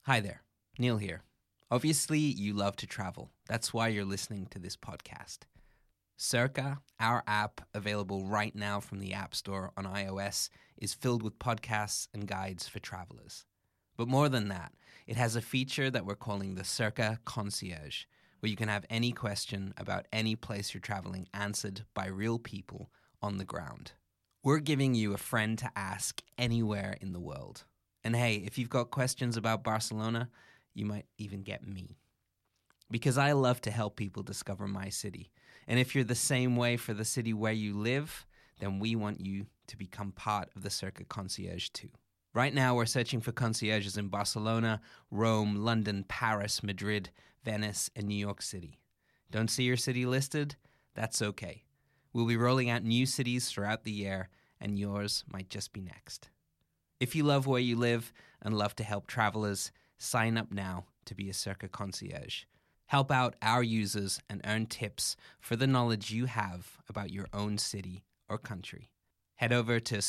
Hi there, Neil here. Obviously, you love to travel. That's why you're listening to this podcast. Circa, our app available right now from the App Store on iOS, is filled with podcasts and guides for travelers. But more than that, it has a feature that we're calling the Circa Concierge, where you can have any question about any place you're traveling answered by real people on the ground. We're giving you a friend to ask anywhere in the world. And hey, if you've got questions about Barcelona, you might even get me. Because I love to help people discover my city. And if you're the same way for the city where you live, then we want you to become part of the Circa Concierge too. Right now, we're searching for concierges in Barcelona, Rome, London, Paris, Madrid, Venice, and New York City. Don't see your city listed? That's okay. We'll be rolling out new cities throughout the year, and yours might just be next. If you love where you live and love to help travelers, sign up now to be a Circa Concierge. Help out our users and earn tips for the knowledge you have about your own city or country. Head over to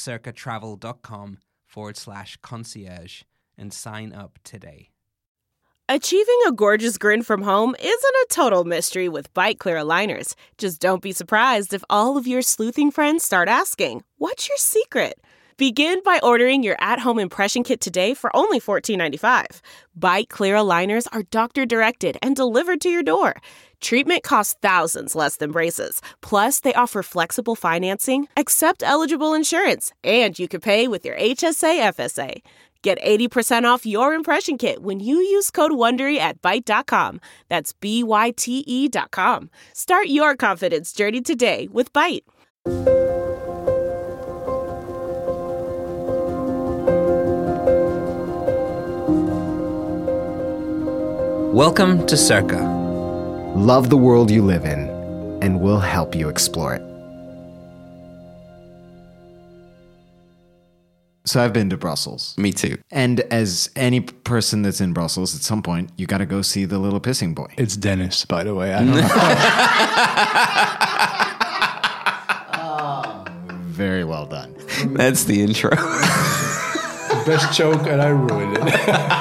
circatravel.com/concierge and sign up today. Achieving a gorgeous grin from home isn't a total mystery with Byte Clear aligners. Just don't be surprised if all of your sleuthing friends start asking, "What's your secret?" Begin by ordering your at-home impression kit today for only $14.95. Byte Clear aligners are doctor-directed and delivered to your door. Treatment costs thousands less than braces. Plus, they offer flexible financing, accept eligible insurance, and you can pay with your HSA FSA. Get 80% off your impression kit when you use code WONDERY at Byte.com. That's BYTE.com. Start your confidence journey today with Byte. Welcome to Circa. Love the world you live in, and we'll help you explore it. So I've been to Brussels. Me too. And as any person that's in Brussels, at some point, you got to go see the little pissing boy. It's Dennis, by the way. I don't know. Very well done. That's the intro. Best joke, and I ruined it.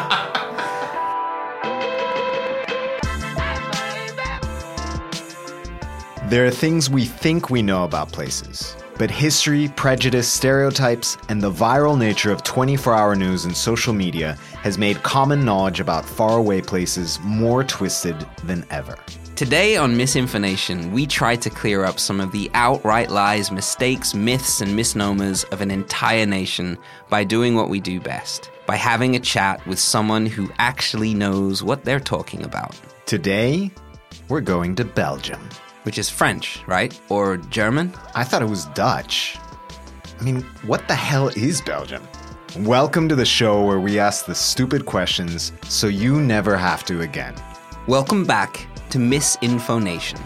There are things we think we know about places, but history, prejudice, stereotypes, and the viral nature of 24-hour news and social media has made common knowledge about faraway places more twisted than ever. Today on Misinformation, we try to clear up some of the outright lies, mistakes, myths, and misnomers of an entire nation by doing what we do best, by having a chat with someone who actually knows what they're talking about. Today, we're going to Belgium. Which is French, right? Or German? I thought it was Dutch. I mean, what the hell is Belgium? Welcome to the show where we ask the stupid questions so you never have to again. Welcome back to Misinformation.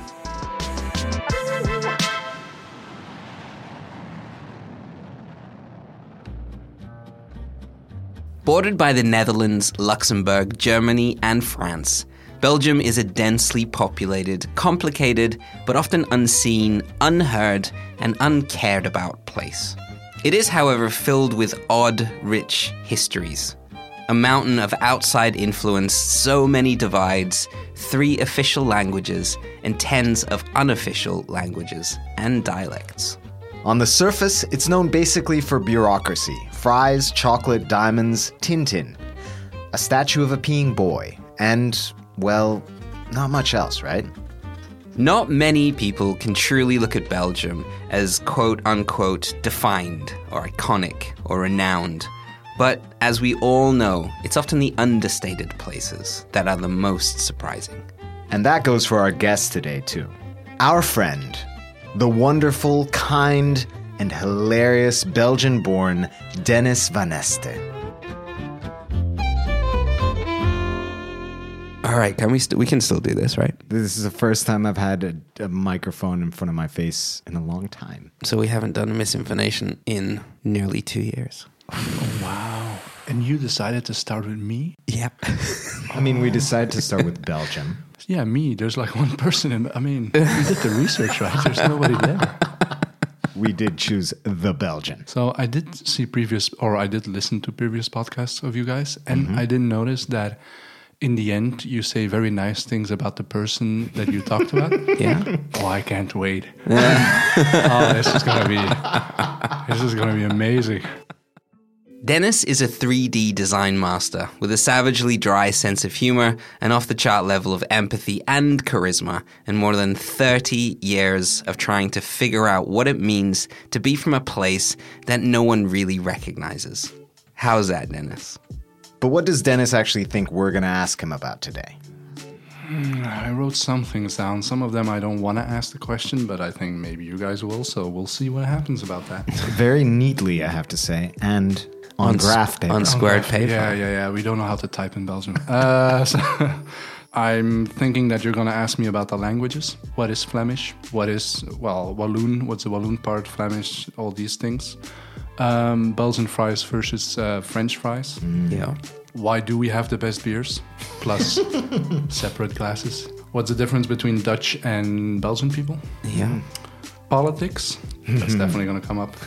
Bordered by the Netherlands, Luxembourg, Germany, and France, Belgium is a densely populated, complicated, but often unseen, unheard, and uncared about place. It is, however, filled with odd, rich histories. A mountain of outside influence, so many divides, 3 official languages, and tens of unofficial languages and dialects. On the surface, it's known basically for bureaucracy, fries, chocolate, diamonds, Tintin, a statue of a peeing boy, and, well, not much else, right? Not many people can truly look at Belgium as quote-unquote defined or iconic or renowned. But as we all know, it's often the understated places that are the most surprising. And that goes for our guest today, too. Our friend, the wonderful, kind, and hilarious Belgian-born Dennis Van Este. All right, we can still do this, right? This is the first time I've had a microphone in front of my face in a long time. So we haven't done Misinformation in nearly 2 years. Oh, wow. And you decided to start with me? Yep. I mean, we decided to start with Belgium. Me. There's like one person. You did the research, right? There's nobody there. we did choose the Belgian. So I did listen to previous podcasts of you guys, and I didn't notice that in the end you say very nice things about the person that you talked about. Yeah. Oh, I can't wait. Oh, this is gonna be amazing. Dennis is a 3D design master with a savagely dry sense of humor, an off-the-chart level of empathy and charisma, and more than 30 years of trying to figure out what it means to be from a place that no one really recognizes. How's that, Dennis? But what does Dennis actually think we're going to ask him about today? I wrote some things down. Some of them I don't want to ask the question, but I think maybe you guys will, so we'll see what happens about that. Very neatly, I have to say, and on graph paper. On squared paper. Yeah. We don't know how to type in Belgium. So I'm thinking that you're going to ask me about the languages. What is Flemish? What is, Walloon? What's the Walloon part? Flemish? All these things. Belgian fries versus French fries. Yeah. Why do we have the best beers? Plus separate glasses. What's the difference between Dutch and Belgian people? Yeah. Politics. That's definitely going to come up.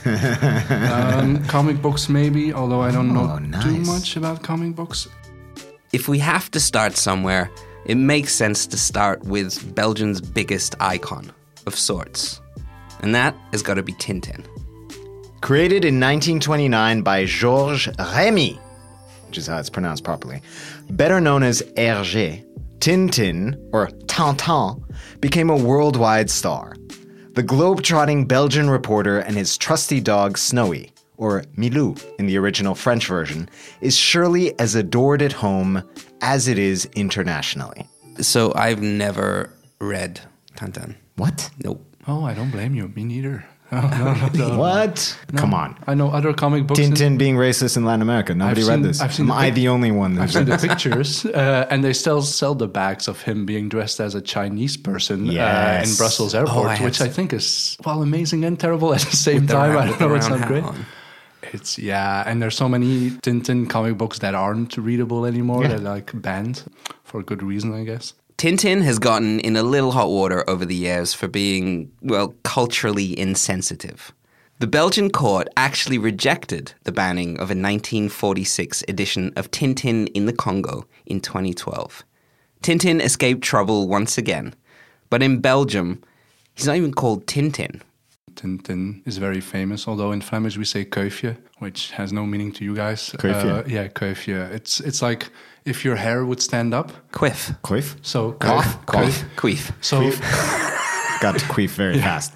Comic books, maybe, although I don't know too much about comic books. If we have to start somewhere, it makes sense to start with Belgium's biggest icon of sorts. And that has got to be Tintin. Created in 1929 by Georges Remy, which is how it's pronounced properly, better known as Hergé, Tintin, or Tintin, became a worldwide star. The globe-trotting Belgian reporter and his trusty dog Snowy, or Milou in the original French version, is surely as adored at home as it is internationally. So I've never read Tintin. What? Nope. Oh, I don't blame you. Me neither. No. What? No. Come on. I know other comic books. Tintin being racist in Latin America. Nobody read this. Am I the only one? I've seen the pictures, and they still sell the bags of him being dressed as a Chinese person in Brussels airport, which I think is amazing and terrible at the same time. I don't know, it's not great. It's and there's so many Tintin comic books that aren't readable anymore. They're like banned for good reason, I guess. Tintin has gotten in a little hot water over the years for being, culturally insensitive. The Belgian court actually rejected the banning of a 1946 edition of Tintin in the Congo in 2012. Tintin escaped trouble once again, but in Belgium, he's not even called Tintin. Tintin is very famous, although in Flemish we say kuifje, which has no meaning to you guys. Kuifje? Kuifje. It's like if your hair would stand up. Quif. Queef? So Queef. So got to queef very fast.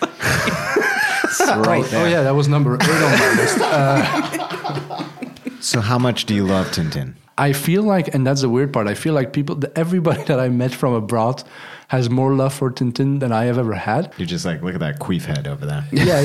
Right there. Oh yeah, that was number 8 on my list. So how much do you love Tintin? I feel like, and that's the weird part, I feel like everybody that I met from abroad has more love for Tintin than I have ever had. You're just like, look at that queef head over there. Yeah.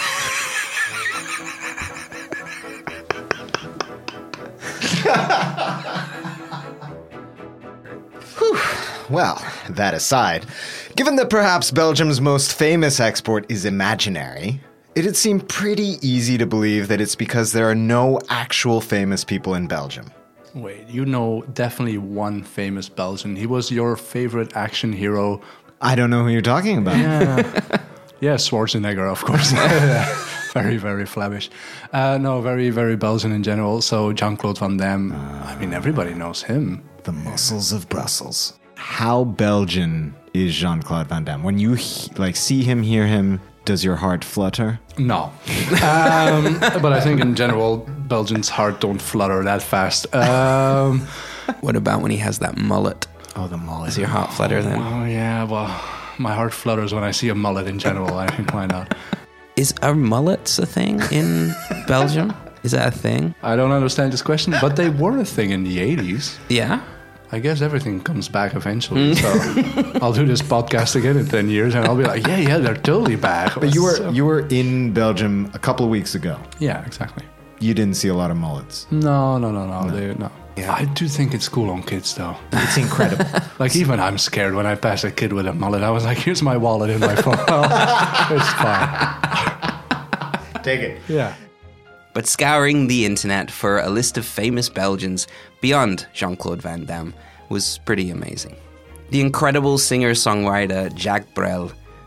Well, that aside, given that perhaps Belgium's most famous export is imaginary, it'd seem pretty easy to believe that it's because there are no actual famous people in Belgium. Wait, you know definitely one famous Belgian. He was your favorite action hero. I don't know who you're talking about. Yeah, Schwarzenegger, of course. Very, very Flemish. No, very, very Belgian in general. So Jean-Claude Van Damme, everybody knows him. The muscles of Brussels. How Belgian is Jean-Claude Van Damme? When you see him, hear him, does your heart flutter? No. But I think in general, Belgians' heart don't flutter that fast. What about when he has that mullet? Oh, the mullet. Does your heart flutter then? Oh, yeah, my heart flutters when I see a mullet in general. I think, why not? Are mullets a thing in Belgium? Is that a thing? I don't understand this question, but they were a thing in the 80s. Yeah? I guess everything comes back eventually. So I'll do this podcast again in 10 years and I'll be like, yeah, they're totally back. But you were in Belgium a couple of weeks ago. Yeah, exactly. You didn't see a lot of mullets. No. Yeah. I do think it's cool on kids, though. It's incredible. Like, even I'm scared when I pass a kid with a mullet. I was like, here's my wallet in my phone. It's fine. Take it. Yeah. But scouring the internet for a list of famous Belgians beyond Jean-Claude Van Damme was pretty amazing. The incredible singer-songwriter Jacques Brel,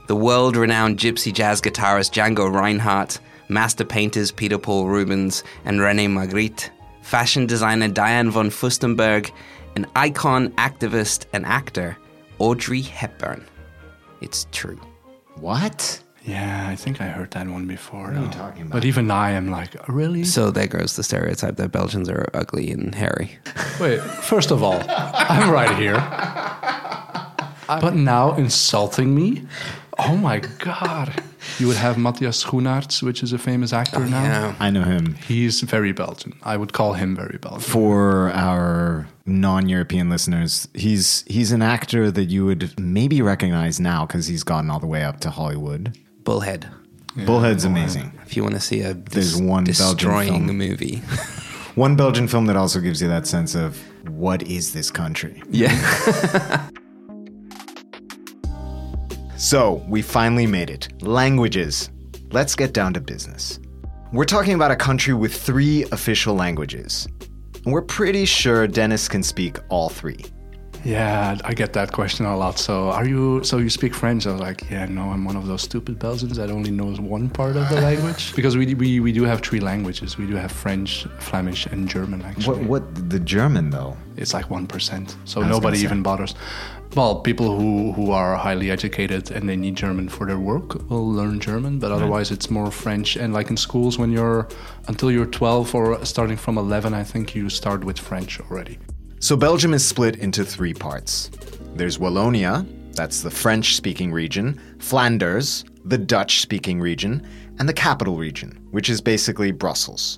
the world-renowned gypsy jazz guitarist Django Reinhardt, master painters Peter Paul Rubens and René Magritte, fashion designer Diane von Furstenberg, and icon, activist, and actor Audrey Hepburn. It's true. What? Yeah, I think I heard that one before. What are you talking about? But even I am like, really? So there goes the stereotype that Belgians are ugly and hairy. Wait, first of all, I'm right here. But now insulting me? Oh my God. You would have Matthias Schoenaerts, which is a famous actor now. Yeah. I know him. He's very Belgian. I would call him very Belgian. For our non-European listeners, he's an actor that you would maybe recognize now because he's gotten all the way up to Hollywood. Bullhead. Yeah, Bullhead's amazing. If you want to see There's one destroying Belgian film. movie. One Belgian film that also gives you that sense of, what is this country? Yeah. So, we finally made it. Languages. Let's get down to business. We're talking about a country with 3 official languages. And we're pretty sure Dennis can speak all 3. Yeah, I get that question a lot. So you speak French? I was like, yeah, no, I'm one of those stupid Belgians that only knows one part of the language. Because we do have 3 languages. We do have French, Flemish, and German, actually. What the German, though? It's like 1%. So nobody even bothers. Well, people who are highly educated and they need German for their work will learn German, but otherwise it's more French. And like in schools, until you're 12 or starting from 11, I think you start with French already. So Belgium is split into 3 parts. There's Wallonia, that's the French-speaking region, Flanders, the Dutch-speaking region, and the capital region, which is basically Brussels.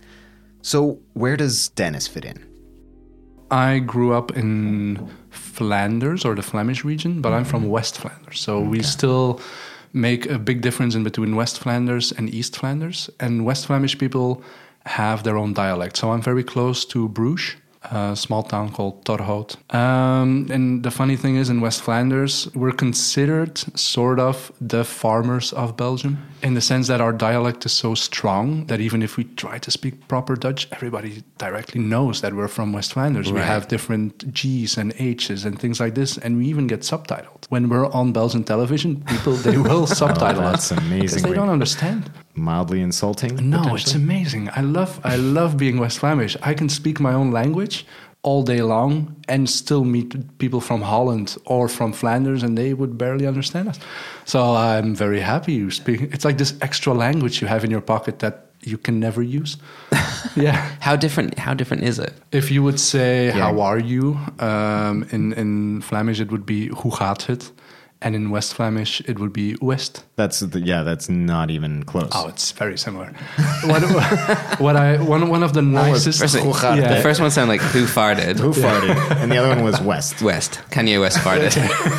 So where does Dennis fit in? I grew up in Flanders, or the Flemish region, but I'm from West Flanders. So we still make a big difference in between West Flanders and East Flanders. And West Flemish people have their own dialect. So I'm very close to Bruges, a small town called Torhout. And the funny thing is, in West Flanders, we're considered sort of the farmers of Belgium, in the sense that our dialect is so strong that even if we try to speak proper Dutch, everybody directly knows that we're from West Flanders. Right. We have different G's and H's and things like this, and we even get subtitled. When we're on Belgian television, they will subtitle us. That's amazing. Because they don't understand. Mildly insulting? No, it's amazing. I love being West Flemish. I can speak my own language all day long and still meet people from Holland or from Flanders, and they would barely understand us. So I'm very happy you speak. It's like this extra language you have in your pocket that you can never use. Yeah. How different is it? If you would say, how are you? In Flemish, it would be, hoe gaat het? And in West Flemish, it would be West. That's not even close. Oh, it's very similar. One of the nicest... The first one sounded like who farted. Who farted? And the other one was West. West. Kanye West farted.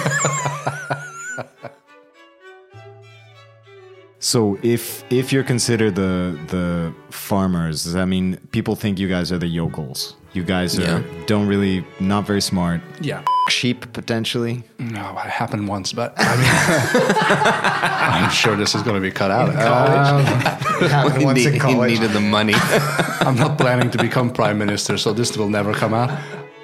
So if you're considered the farmers, does that mean people think you guys are the yokels? You guys don't really, not very smart. Yeah. Sheep, potentially? No, it happened once, but I mean, I'm sure this is going to be cut out. It happened once in college. He needed the money. I'm not planning to become prime minister, so this will never come out.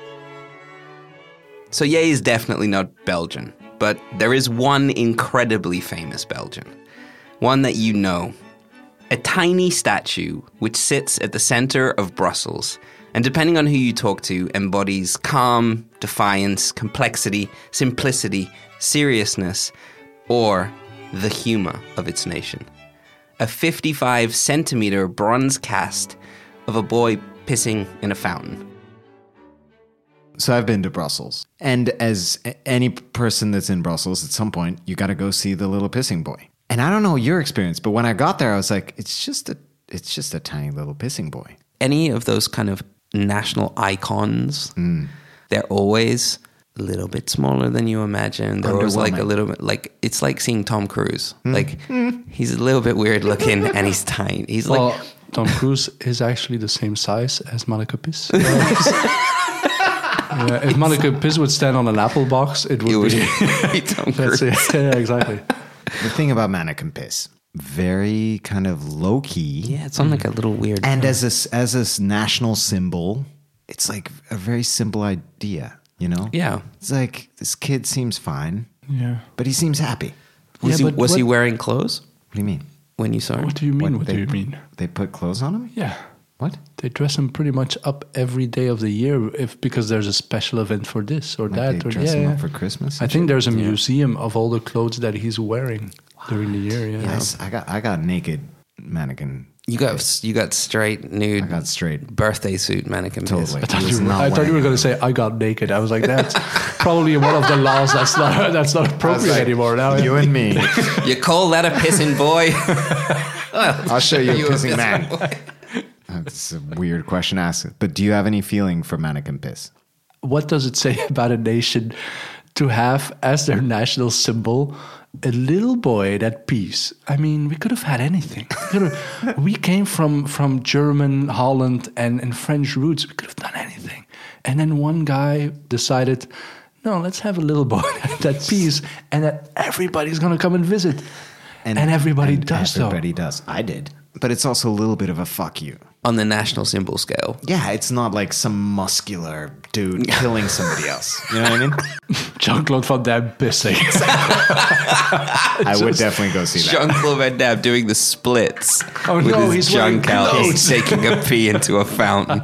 So Ye is definitely not Belgian, but there is one incredibly famous Belgian. One that you know. A tiny statue which sits at the center of Brussels, and depending on who you talk to, embodies calm, defiance, complexity, simplicity, seriousness, or the humor of its nation. A 55-centimeter bronze cast of a boy pissing in a fountain. So I've been to Brussels. And as any person that's in Brussels, at some point, you got to go see the little pissing boy. And I don't know your experience, but when I got there, I was like, it's just a tiny little pissing boy. Any of those kind of national icons, they're always a little bit smaller than you imagine. They're always like a little bit like, it's like seeing Tom Cruise. Like he's a little bit weird looking and he's tiny. He's like Tom Cruise is actually the same size as Manneke Pis. If Manneke Pis would stand on an apple box, it would be Tom Cruise. Yeah, exactly. The thing about Manneke Pis, very kind of low key. Yeah, it's on like a little weird. And as a national symbol, it's like a very simple idea, you know? Yeah. It's like, this kid seems fine. Yeah. But he seems happy. Was he wearing clothes? What do you mean? When you saw him? What do you mean? What do you mean? They put clothes on him? Yeah. What? They dress him pretty much up every day of the year because there's a special event for this or that. They dress him up for Christmas? I think there's a museum of all the clothes that he's wearing during the year. Yeah. Yes, I got naked mannequin. You got straight nude. I got straight birthday suit mannequin. Totally. I thought you were going to say I got naked. I was like, that's probably one of the laws that's not appropriate anymore now. You and me. You call that a pissing boy? Well, I'll show you a pissing man. That's a weird question to ask. But do you have any feeling for mannequin piss? What does it say about a nation to have as their national symbol a little boy that pees? I mean, we could have had anything. We came from German, Holland, and French roots. We could have done anything. And then one guy decided, no, let's have a little boy that pees and that everybody's going to come and visit. And everybody does. I did. But it's also a little bit of a fuck you. On the national symbol scale. Yeah, it's not like some muscular dude killing somebody else. You know what I mean? Jean-Claude Van Damme pissing. I would definitely go see that. Jean-Claude Van Damme doing the splits. Oh with no, his he's wearing junk out. clothes. He's taking a pee into a fountain.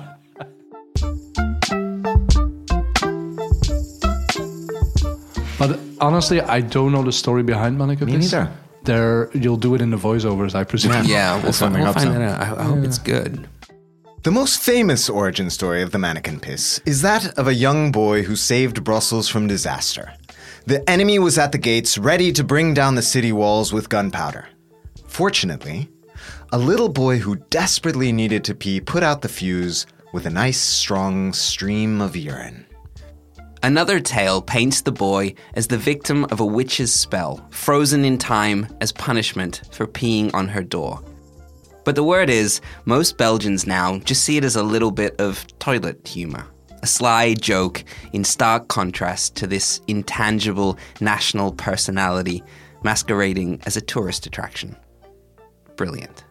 But honestly, I don't know the story behind mannequin Me piss. neither. You'll do it in the voiceovers, I presume. Yeah, we'll find hope so. that out. I hope it's good. The most famous origin story of the mannequin piss is that of a young boy who saved Brussels from disaster. The enemy was at the gates, ready to bring down the city walls with gunpowder. Fortunately, a little boy who desperately needed to pee put out the fuse with a nice, strong stream of urine. Another tale paints the boy as the victim of a witch's spell, frozen in time as punishment for peeing on her door. But the word is, most Belgians now just see it as a little bit of toilet humor. A sly joke in stark contrast to this intangible national personality masquerading as a tourist attraction. Brilliant.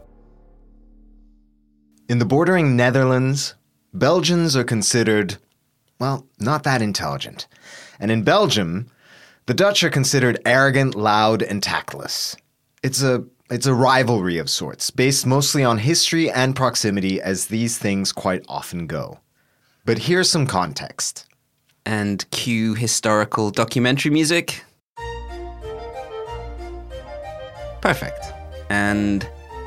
In the bordering Netherlands, Belgians are considered, well, not that intelligent. And in Belgium, the Dutch are considered arrogant, loud, and tactless. It's a rivalry of sorts, based mostly on history and proximity, as these things quite often go. But here's some context. And cue historical documentary music. Perfect. And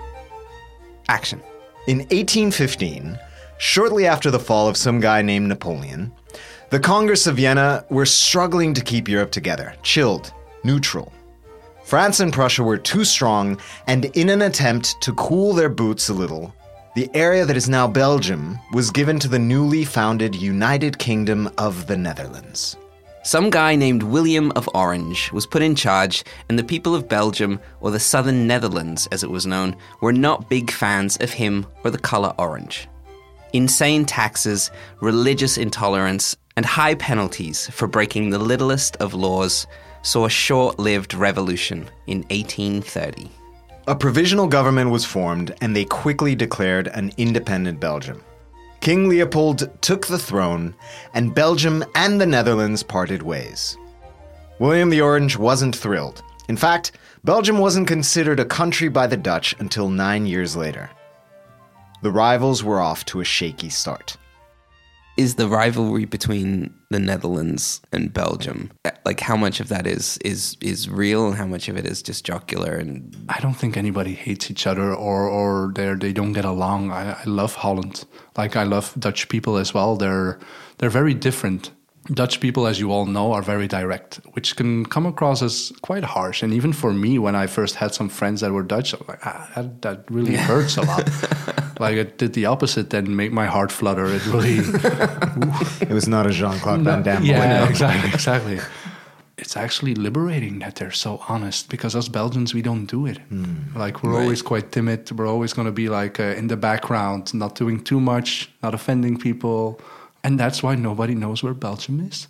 action. In 1815, shortly after the fall of some guy named Napoleon, the Congress of Vienna were struggling to keep Europe together, chilled, neutral. France and Prussia were too strong, and in an attempt to cool their boots a little, the area that is now Belgium was given to the newly founded United Kingdom of the Netherlands. Some guy named William of Orange was put in charge, and the people of Belgium, or the Southern Netherlands as it was known, were not big fans of him or the colour orange. Insane taxes, religious intolerance, and high penalties for breaking the littlest of laws saw a short-lived revolution in 1830. A provisional government was formed, and they quickly declared an independent Belgium. King Leopold took the throne, and Belgium and the Netherlands parted ways. William the Orange wasn't thrilled. In fact, Belgium wasn't considered a country by the Dutch until 9 years later. The rivals were off to a shaky start. Is the rivalry between the Netherlands and Belgium, like how much of that is real and how much of it is just jocular? And I don't think anybody hates each other or they don't get along. I love Holland. Like I love Dutch people as well. They're very different. Dutch people, as you all know, are very direct, which can come across as quite harsh. And even for me, when I first had some friends that were Dutch, I was like, that really hurts a lot. Like it did the opposite and make my heart flutter. It really... It was not a Jean-Claude Van Damme. Yeah, exactly. It's actually liberating that they're so honest, because us Belgians, we don't do it. Like we're always quite timid. We're always going to be like in the background, not doing too much, not offending people. And that's why nobody knows where Belgium is.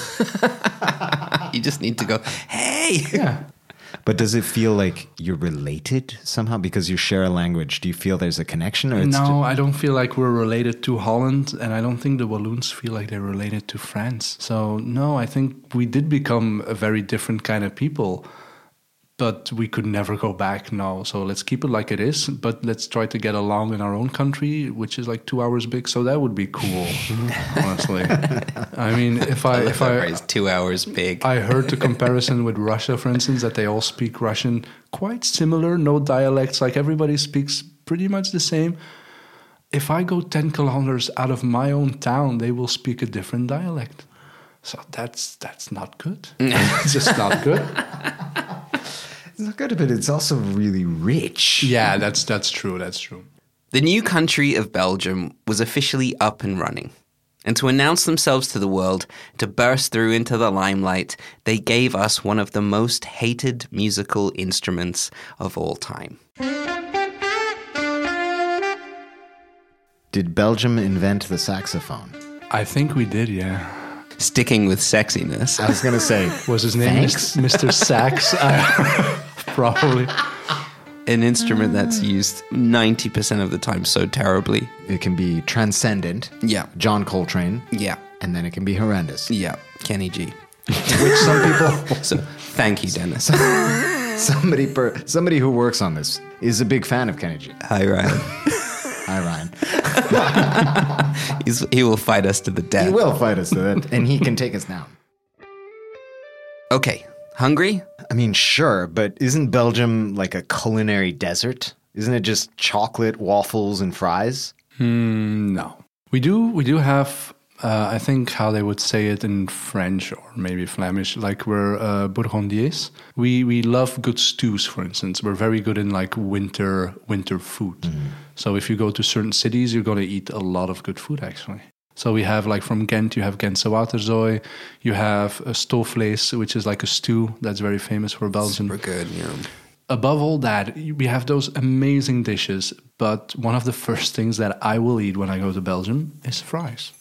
You just need to go, hey! Yeah. But does it feel like you're related somehow because you share a language? Do you feel there's a connection? Or No, I don't feel like we're related to Holland, and I don't think the Walloons feel like they're related to France. So no, I think we did become a very different kind of people. but we could never go back now. So let's keep it like it is, but let's try to get along in our own country, which is like 2 hours big. So that would be cool, honestly. I mean, if I 2 hours big. I heard the comparison with Russia, for instance, that they all speak Russian quite similar, no dialects, like everybody speaks pretty much the same. If I go 10 kilometers out of my own town, they will speak a different dialect. So that's not good. It's just not good. It's not good, but it's also really rich. Yeah, that's true. That's true. The new country of Belgium was officially up and running. And to announce themselves to the world, to burst through into the limelight, they gave us one of the most hated musical instruments of all time. Did Belgium invent the saxophone? I think we did, yeah. Sticking with sexiness. I was going to say, was his name Mr. Sax? Probably. An instrument that's used 90% of the time so terribly. It can be transcendent. Yeah. John Coltrane. Yeah. And then it can be horrendous. Yeah. Kenny G. Which some people... So, thank you, Dennis. Somebody who works on this is a big fan of Kenny G. Hi, Ryan. Hi, Ryan. He will fight us to the death. He will fight us to the death, and he can take us down. Okay. Hungry? I mean, sure, but isn't Belgium like a culinary desert? Isn't it just chocolate, waffles, and fries? No. We do have, I think how they would say it in French or maybe Flemish, like we're Bourgondiers. We love good stews, for instance. We're very good in like winter food. Mm-hmm. So if you go to certain cities, you're going to eat a lot of good food, actually. So we have, like, from Ghent, you have Gentse waterzooi. You have a stoofvlees, which is like a stew that's very famous for Belgium. Super good, yeah. Above all that, we have those amazing dishes. But one of the first things that I will eat when I go to Belgium is fries.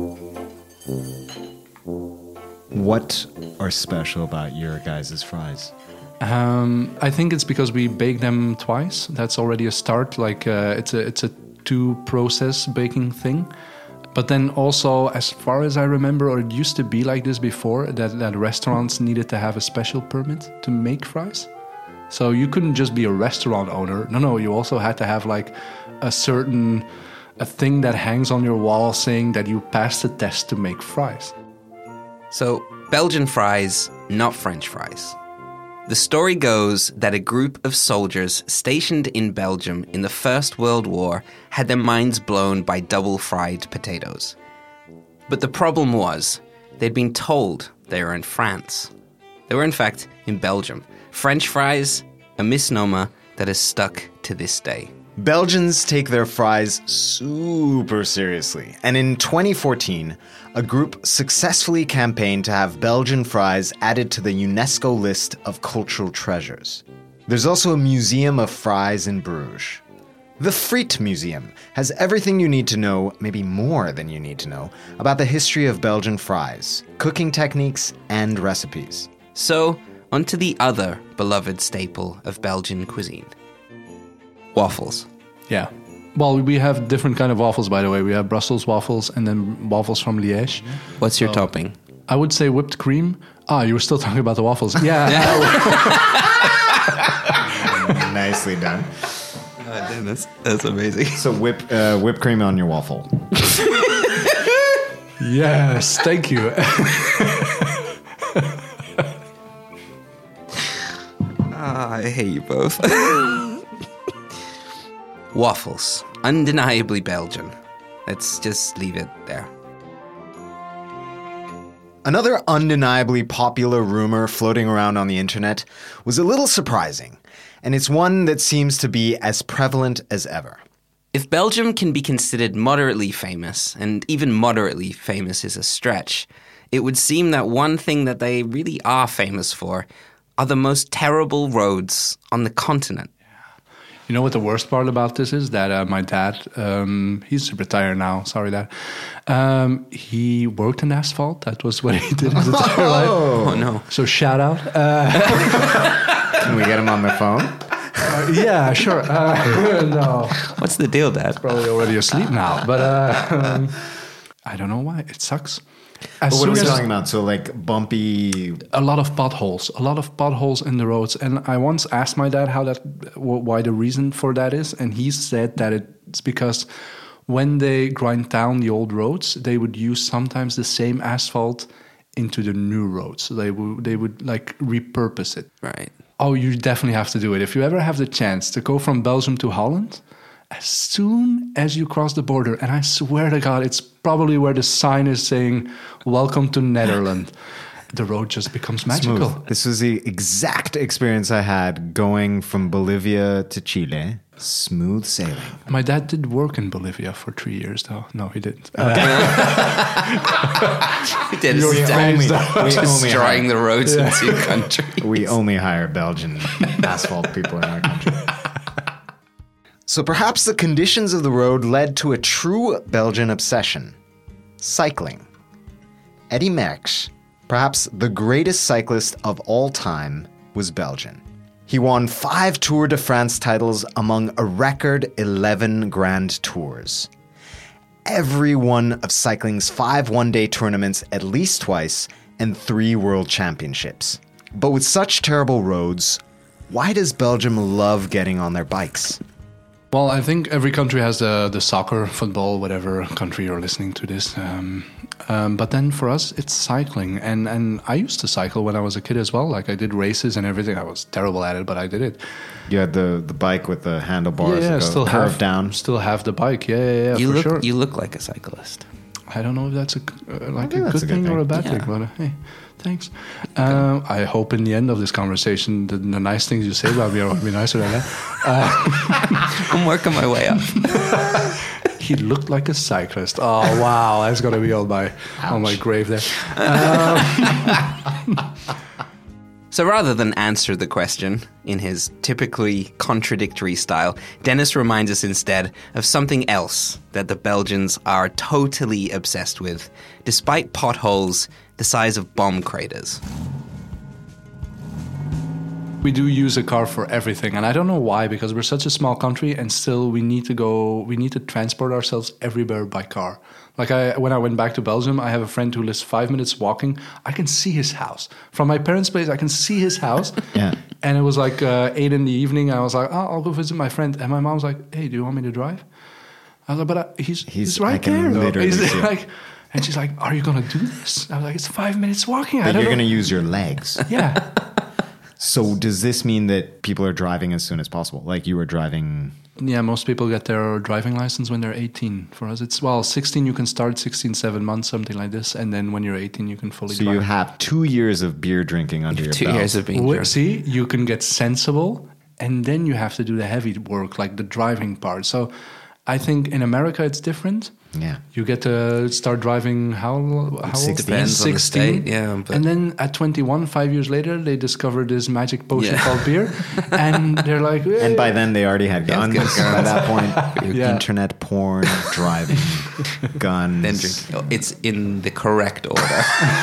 What are special about your guys' fries? I think it's because we bake them twice. That's already a start. Like it's a 2-process baking thing. But then also, as far as I remember, or it used to be like this before, that restaurants needed to have a special permit to make fries. So you couldn't just be a restaurant owner. No, you also had to have like a thing that hangs on your wall saying that you passed the test to make fries. So, Belgian fries, not French fries. The story goes that a group of soldiers stationed in Belgium in the First World War had their minds blown by double-fried potatoes. But the problem was, they'd been told they were in France. They were in fact in Belgium. French fries, a misnomer that has stuck to this day. Belgians take their fries super seriously, and in 2014, a group successfully campaigned to have Belgian fries added to the UNESCO list of cultural treasures. There's also a museum of fries in Bruges. The Friet Museum has everything you need to know, maybe more than you need to know, about the history of Belgian fries, cooking techniques, and recipes. So, on to the other beloved staple of Belgian cuisine. Waffles. Yeah. Well, we have different kind of waffles, by the way. We have Brussels waffles and then waffles from Liège. What's your topping? I would say whipped cream. You were still talking about the waffles. Yeah. Nicely done. That's amazing. So whipped cream on your waffle. Yes, thank you. I hate you both. Waffles. Undeniably Belgian. Let's just leave it there. Another undeniably popular rumor floating around on the internet was a little surprising, and it's one that seems to be as prevalent as ever. If Belgium can be considered moderately famous, and even moderately famous is a stretch, it would seem that one thing that they really are famous for are the most terrible roads on the continent. You know what the worst part about this is? That my dad, he's retired now, sorry Dad, he worked in asphalt. That was what he did his entire life. Oh, no. So shout out. Can we get him on the phone? Yeah, sure. No. What's the deal, Dad? Probably already asleep now. But I don't know why. It sucks. What are we talking about? So like bumpy... A lot of potholes in the roads. And I once asked my dad why the reason for that is. And he said that it's because when they grind down the old roads, they would use sometimes the same asphalt into the new roads. So they would like repurpose it. Right. Oh, you definitely have to do it. If you ever have the chance to go from Belgium to Holland, as soon as you cross the border, and I swear to God, it's probably where the sign is saying, "Welcome to Netherlands," the road just becomes magical. Smooth. This was the exact experience I had going from Bolivia to Chile. Smooth sailing. My dad did work in Bolivia for 3 years, though. No, he didn't. He did destroying the roads in two countries. We only hire Belgian asphalt people in our country. So perhaps the conditions of the road led to a true Belgian obsession: cycling. Eddy Merckx, perhaps the greatest cyclist of all time, was Belgian. He won 5 Tour de France titles among a record 11 Grand Tours. Every one of cycling's 5 one-day tournaments at least twice, and 3 world championships. But with such terrible roads, why does Belgium love getting on their bikes? Well, I think every country has the soccer, football, whatever country you're listening to this. But then for us, it's cycling. And I used to cycle when I was a kid as well. Like I did races and everything. I was terrible at it, but I did it. You had the bike with the handlebars still curved down. Still have the bike. Yeah, sure. You look like a cyclist. I don't know if that's a good thing or a bad thing, but hey, thanks. I hope in the end of this conversation, the nice things you say about me will be nicer than that. I'm working my way up. He looked like a cyclist. Oh wow, that's gonna be on my grave there. So rather than answer the question in his typically contradictory style, Dennis reminds us instead of something else that the Belgians are totally obsessed with, despite potholes the size of bomb craters. We do use a car for everything, and I don't know why, because we're such a small country and still we need to transport ourselves everywhere by car. Like when I went back to Belgium, I have a friend who lives 5 minutes walking. I can see his house. From my parents' place, I can see his house. Yeah. And it was like 8 in the evening. I was like, I'll go visit my friend. And my mom's like, hey, do you want me to drive? I was like, but he's right there. And she's like, are you going to do this? I was like, it's 5 minutes walking. But you're going to use your legs. Yeah. So does this mean that people are driving as soon as possible? Like you were driving... Yeah, most people get their driving license when they're 18. For us, it's 16 you can start, 16, 7 months, something like this. And then when you're 18, you can fully drive. So you have 2 years of beer drinking under your belt. 2 years of being drunk. See, you can get sensible, and then you have to do the heavy work, like the driving part. So I think in America it's different. Yeah. You get to start driving how 16. Depends on the state, yeah. But and then at 21, 5 years later, they discovered this magic potion called beer. And they're like... Hey. And by then, they already had guns. By that point, internet porn, driving, guns. Then drinking. Oh, it's in the correct order.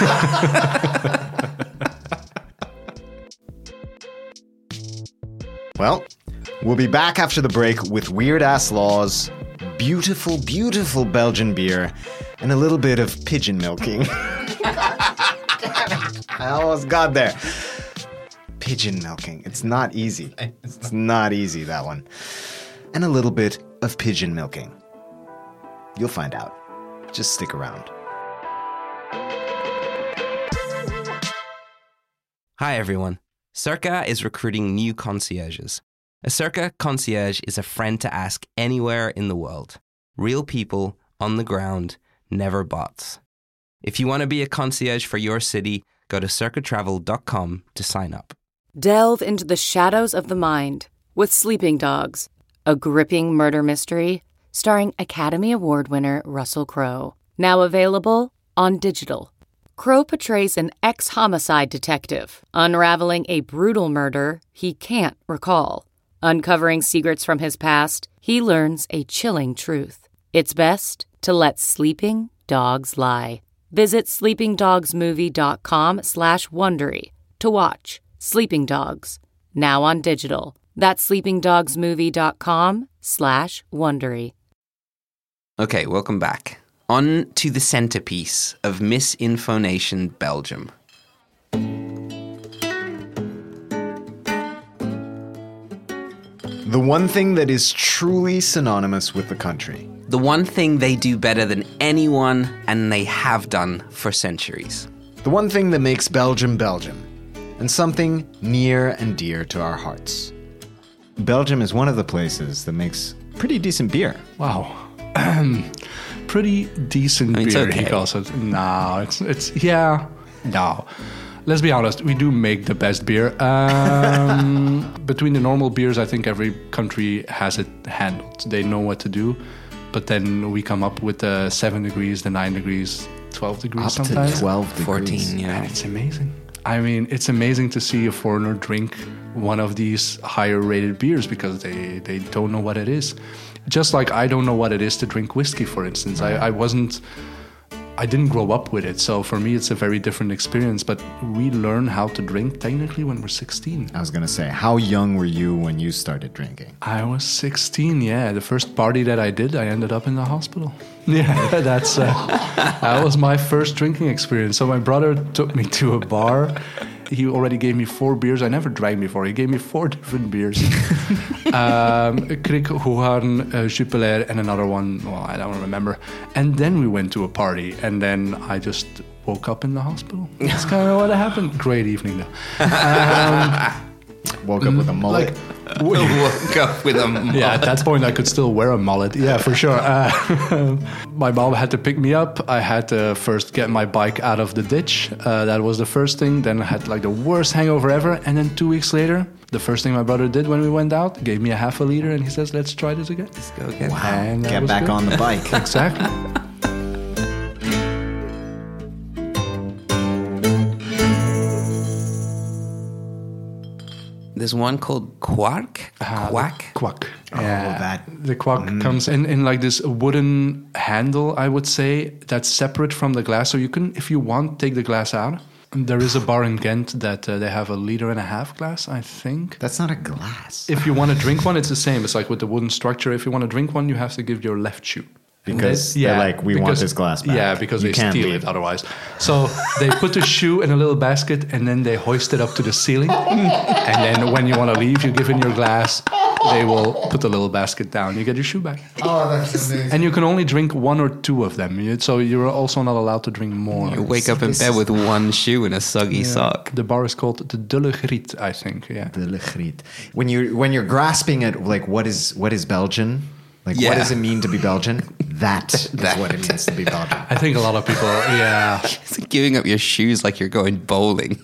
Well, we'll be back after the break with weird-ass laws, beautiful, beautiful Belgian beer, and a little bit of pigeon milking. I almost got there. Pigeon milking. It's not easy. It's not easy, that one. And a little bit of pigeon milking. You'll find out. Just stick around. Hi, everyone. Circa is recruiting new concierges. A Circa concierge is a friend to ask anywhere in the world. Real people on the ground, never bots. If you want to be a concierge for your city, go to circatravel.com to sign up. Delve into the shadows of the mind with Sleeping Dogs, a gripping murder mystery starring Academy Award winner Russell Crowe. Now available on digital. Crowe portrays an ex-homicide detective unraveling a brutal murder he can't recall. Uncovering secrets from his past, he learns a chilling truth. It's best to let sleeping dogs lie. Visit sleepingdogsmovie.com/Wondery to watch Sleeping Dogs, now on digital. That's sleepingdogsmovie.com/Wondery. Okay, welcome back. On to the centerpiece of Misinfonation Belgium. The one thing that is truly synonymous with the country. The one thing they do better than anyone, and they have done for centuries. The one thing that makes Belgium Belgium, and something near and dear to our hearts. Belgium is one of the places that makes pretty decent beer. Wow. Pretty decent beer, okay. He calls it. No, it's yeah. No. Let's be honest, we do make the best beer. Between the normal beers, I think every country has it handled. They know what to do. But then we come up with the 7 degrees, the 9 degrees, 12 degrees up sometimes. To 12 degrees. 14, yeah. And it's amazing. I mean, it's amazing to see a foreigner drink one of these higher rated beers because they don't know what it is. Just like I don't know what it is to drink whiskey, for instance. I didn't grow up with it, so for me it's a very different experience. But we learn how to drink technically when we're 16. I was going to say, how young were you when you started drinking? I was 16, yeah. The first party that I did, I ended up in the hospital. Yeah, that was my first drinking experience. So my brother took me to a bar. He already gave me 4 beers. I never drank before. He gave me 4 different beers. Kriek, Hoegaarden, Jupiler, and another one. Well, I don't remember. And then we went to a party. And then I just woke up in the hospital. That's kind of what happened. Great evening, though. Woke up with a mullet. Woke up with a mullet. Yeah, at that point I could still wear a mullet. Yeah, for sure. My mom had to pick me up. I had to first get my bike out of the ditch. That was the first thing. Then I had like the worst hangover ever. And then 2 weeks later, the first thing my brother did when we went out, gave me a half a liter and he says, let's try this again. Let's go again. Wow. And get back on the bike. Exactly. There's one called Quack. Quack. Oh, that. The quack comes in like this wooden handle, I would say, that's separate from the glass. So you can, if you want, take the glass out. And there is a bar in Ghent that they have a 1.5 liter glass, I think. That's not a glass. If you want to drink one, it's the same. It's like with the wooden structure. If you want to drink one, you have to give your left shoe. Because they're like, we want this glass back. Yeah, because you they steal it otherwise. So they put the shoe in a little basket and then they hoist it up to the ceiling. And then when you want to leave, you give in your glass. They will put the little basket down. You get your shoe back. Oh, that's amazing. And you can only drink 1 or 2 of them. So you're also not allowed to drink more. You wake up in bed with one shoe and a soggy sock. The bar is called the De Le Griet, I think. Yeah. De Le Griet. When you're grasping at like what is Belgian? Like, what does it mean to be Belgian? That is what it means to be Belgian. I think a lot of people, yeah. It's like giving up your shoes like you're going bowling.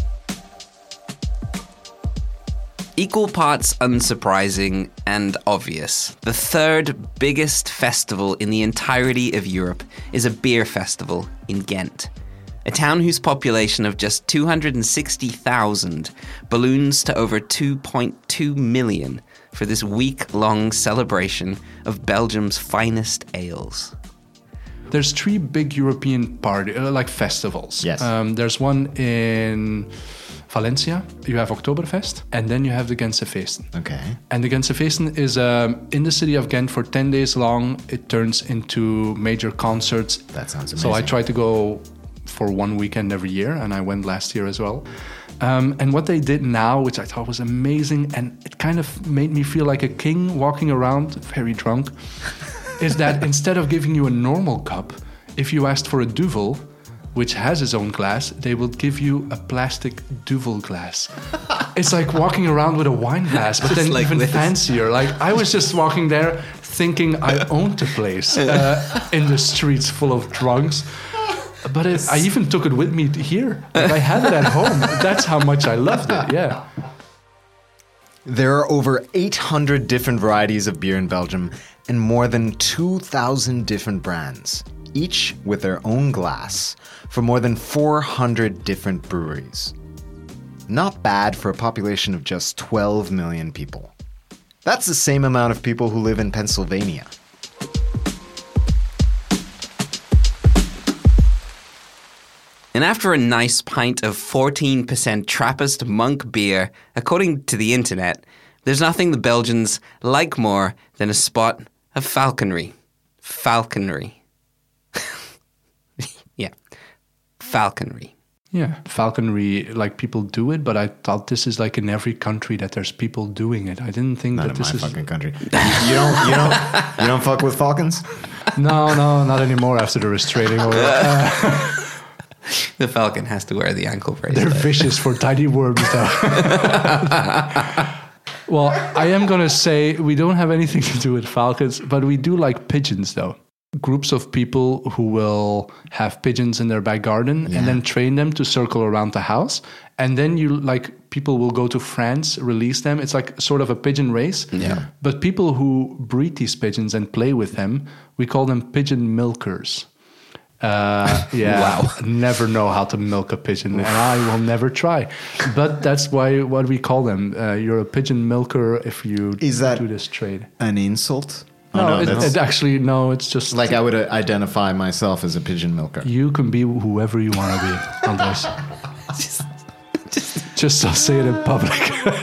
Equal parts unsurprising and obvious. The third biggest festival in the entirety of Europe is a beer festival in Ghent. A town whose population of just 260,000 balloons to over 2.2 million for this week-long celebration of Belgium's finest ales. There's 3 big European festivals. Yes. There's one in Valencia. You have Oktoberfest, and then you have the Gentse Feesten. Okay. And the Gentse Feesten is in the city of Ghent for 10 days long. It turns into major concerts. That sounds amazing. So I try to go for 1 weekend every year, and I went last year as well. And what they did now, which I thought was amazing, and it kind of made me feel like a king walking around, very drunk, is that instead of giving you a normal cup, if you asked for a duvel, which has its own glass, they will give you a plastic duvel glass. It's like walking around with a wine glass, but then like even fancier. Like I was just walking there thinking I owned the place in the streets full of drunks. But I even took it with me here. Like I had it at home. That's how much I loved it, yeah. There are over 800 different varieties of beer in Belgium and more than 2,000 different brands, each with their own glass, for more than 400 different breweries. Not bad for a population of just 12 million people. That's the same amount of people who live in Pennsylvania. And after a nice pint of 14% Trappist monk beer, according to the internet, there's nothing the Belgians like more than a spot of falconry. Falconry. falconry. Yeah, falconry, like people do it, but I thought this is like in every country that there's people doing it. I didn't think that this is... Not in my fucking country. You don't fuck with falcons? No, not anymore after the restraining order. The falcon has to wear the ankle bracelet. They're vicious for tiny worms, though. Well, I am going to say we don't have anything to do with falcons, but we do like pigeons, though. Groups of people who will have pigeons in their back garden and then train them to circle around the house. And then people will go to France, release them. It's like sort of a pigeon race. Yeah. But people who breed these pigeons and play with them, we call them pigeon milkers. Wow. Never know how to milk a pigeon, and I will never try. But that's what we call them. You're a pigeon milker if you do this trade. An insult? No, it's just... Like I would identify myself as a pigeon milker. You can be whoever you want to be, Andres. Just don't say it in public.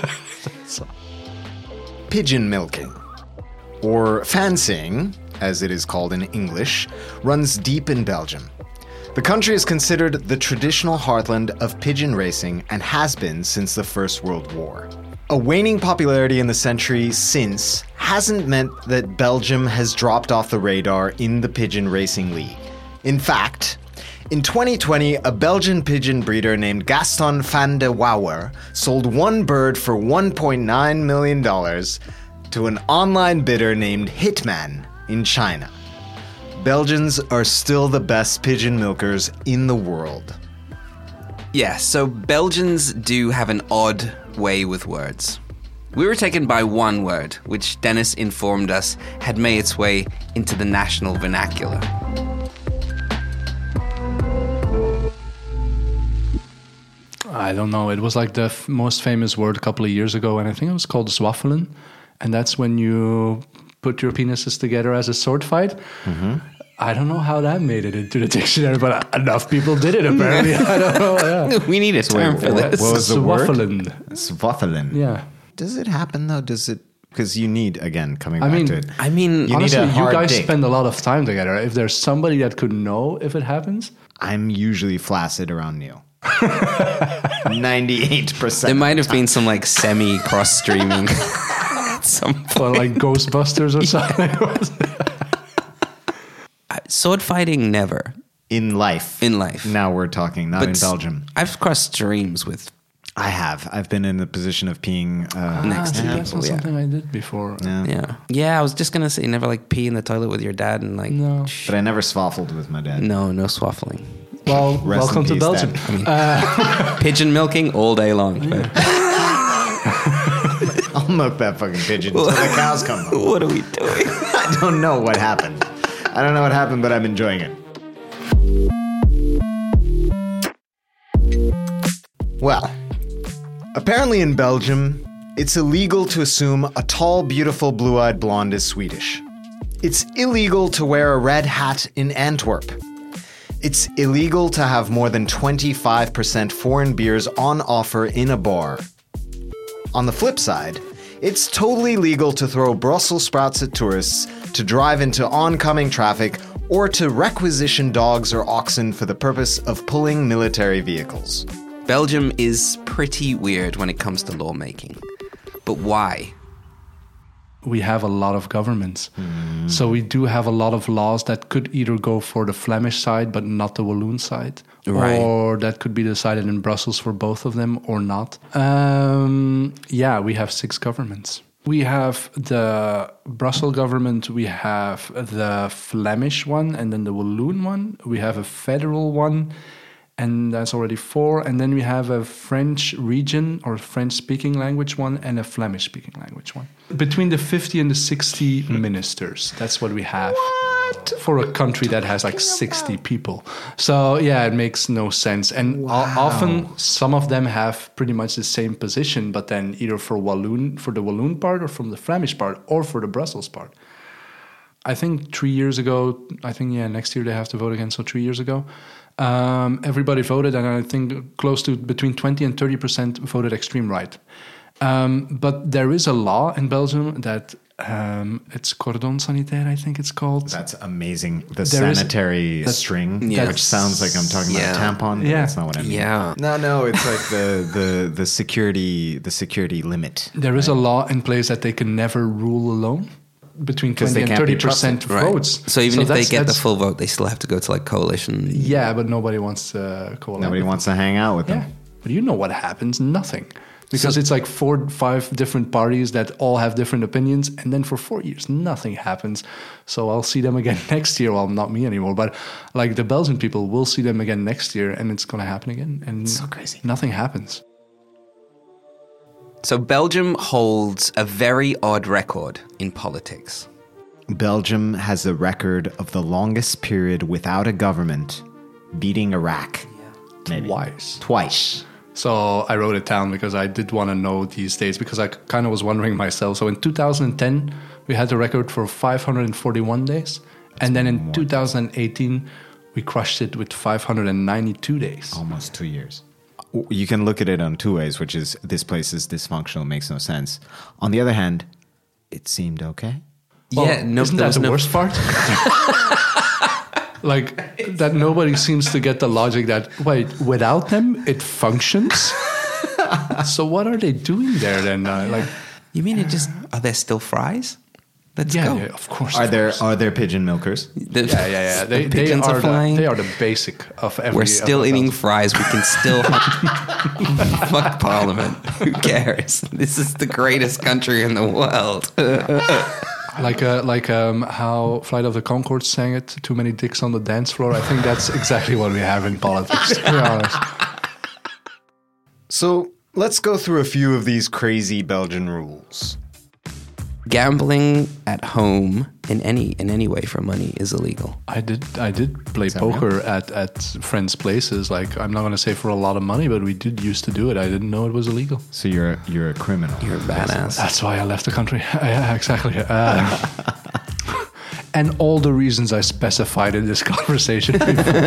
Pigeon milking, or fancying, as it is called in English, runs deep in Belgium. The country is considered the traditional heartland of pigeon racing and has been since the First World War. A waning popularity in the century since hasn't meant that Belgium has dropped off the radar in the pigeon racing league. In fact, in 2020, a Belgian pigeon breeder named Gaston van de Wouwer sold one bird for $1.9 million to an online bidder named Hitman in China. Belgians are still the best pigeon milkers in the world. Yeah, so Belgians do have an odd way with words. We were taken by one word, which Dennis informed us had made its way into the national vernacular. I don't know. It was like the most famous word a couple of years ago, and I think it was called zwaffelen. And that's when you put your penises together as a sword fight. Mm-hmm. I don't know how that made it into the dictionary, but enough people did it, apparently. I don't know. Yeah. We need a term for this. What was the word? Zwaffelen. Yeah. Does it happen, though? Because you need, again, coming back to it. I mean, honestly, need a hard you guys dick. spend a lot of time together. If there's somebody that could know if it happens. I'm usually flaccid around Neil. 98%. There might have been some like semi-cross streaming at some point. Or like Ghostbusters or something. Sword fighting, never. In life. Now we're talking, not in Belgium. I've crossed streams with... I have. I've been in the position of peeing next to people. That's not something I did before. Yeah, I was just going to say, you never like pee in the toilet with your dad and like... No. But I never swaffled with my dad. No swaffling. Well, welcome to Belgium. Pigeon milking all day long. I'll milk that fucking pigeon until the cows come home. What are we doing? I don't know what happened. But I'm enjoying it. Well, apparently in Belgium, it's illegal to assume a tall, beautiful, blue-eyed blonde is Swedish. It's illegal to wear a red hat in Antwerp. It's illegal to have more than 25% foreign beers on offer in a bar. On the flip side, it's totally legal to throw Brussels sprouts at tourists, to drive into oncoming traffic, or to requisition dogs or oxen for the purpose of pulling military vehicles. Belgium is pretty weird when it comes to lawmaking. But why? We have a lot of governments. So we do have a lot of laws that could either go for the Flemish side, but not the Walloon side. Right. Or that could be decided in Brussels for both of them or not. We have 6 governments. We have the Brussels government, we have the Flemish one, and then the Walloon one. We have a federal one, and that's already 4. And then we have a French region or French-speaking language one and a Flemish-speaking language one. Between the 50 and the 60 ministers, that's what we have. What? For a country that has like 60 people. So yeah, it makes no sense. And often some of them have pretty much the same position, but then either for the Walloon part or from the Flemish part or for the Brussels part. I think 3 years ago, next year they have to vote again, so 3 years ago. Everybody voted, and I think close to between 20 and 30% voted extreme right. But there is a law in Belgium that It's cordon sanitaire, I think it's called. That's amazing. The sanitary string, which sounds like I'm talking about a tampon. But that's not what I mean. Yeah. No, it's like the security limit. There is a law in place that they can never rule alone. Between 20 and 30% votes. Right. So even if they get the full vote, they still have to go to like coalition. Yeah, but nobody wants to coalesce. Nobody wants to hang out with them. But you know what happens? Nothing. Because it's like 4 or 5 different parties that all have different opinions. And then for 4 years, nothing happens. So I'll see them again next year. Well, not me anymore. But like the Belgian people, will see them again next year. And it's going to happen again. And it's so crazy. Nothing happens. So Belgium holds a very odd record in politics. Belgium has a record of the longest period without a government, beating Iraq. Twice. So I wrote it down because I did want to know these dates because I kind of was wondering myself. So in 2010, we had the record for 541 days. And then in 2018, we crushed it with 592 days. Almost 2 years. You can look at it on 2 ways, which is this place is dysfunctional, makes no sense. On the other hand, it seemed okay. Well, isn't that the worst part? Like, that nobody seems to get the logic that, wait, without them, it functions? So what are they doing there then? You mean are there still fries? Let's go. Yeah, of course. Are there pigeon milkers? Yeah. Pigeons are flying. They are the basic of every... We're still eating fries. We can still... Fuck Parliament. Who cares? This is the greatest country in the world. Like how Flight of the Conchords sang it, too many dicks on the dance floor. I think that's exactly what we have in politics, to be honest. So let's go through a few of these crazy Belgian rules. Gambling at home in any way for money is illegal. I did play poker at friends' places. Like, I'm not going to say for a lot of money, but we did used to do it. I didn't know it was illegal. So you're a criminal. You're a badass. That's why I left the country. Yeah, exactly. And all the reasons I specified in this conversation.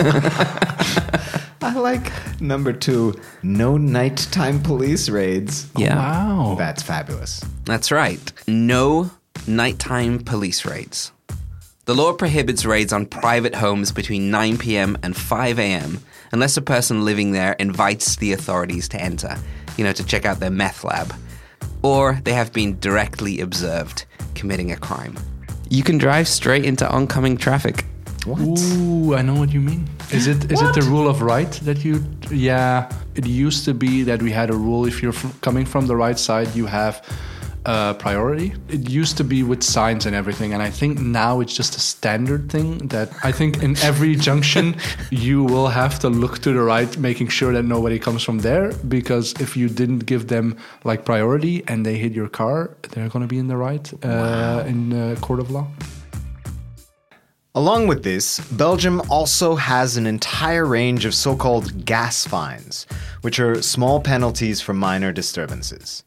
I like number 2, no nighttime police raids. Yeah. Wow. That's fabulous. That's right. No nighttime police raids. The law prohibits raids on private homes between 9 p.m. and 5 a.m. unless a person living there invites the authorities to enter, to check out their meth lab, or they have been directly observed committing a crime. You can drive straight into oncoming traffic. What? Ooh, I know what you mean. Is it the rule of right that you... Yeah, it used to be that we had a rule. If you're coming from the right side, you have priority. It used to be with signs and everything. And I think now it's just a standard thing that I think in every junction, you will have to look to the right, making sure that nobody comes from there. Because if you didn't give them like priority and they hit your car, they're going to be in the right in court of law. Along with this, Belgium also has an entire range of so-called gas fines, which are small penalties for minor disturbances.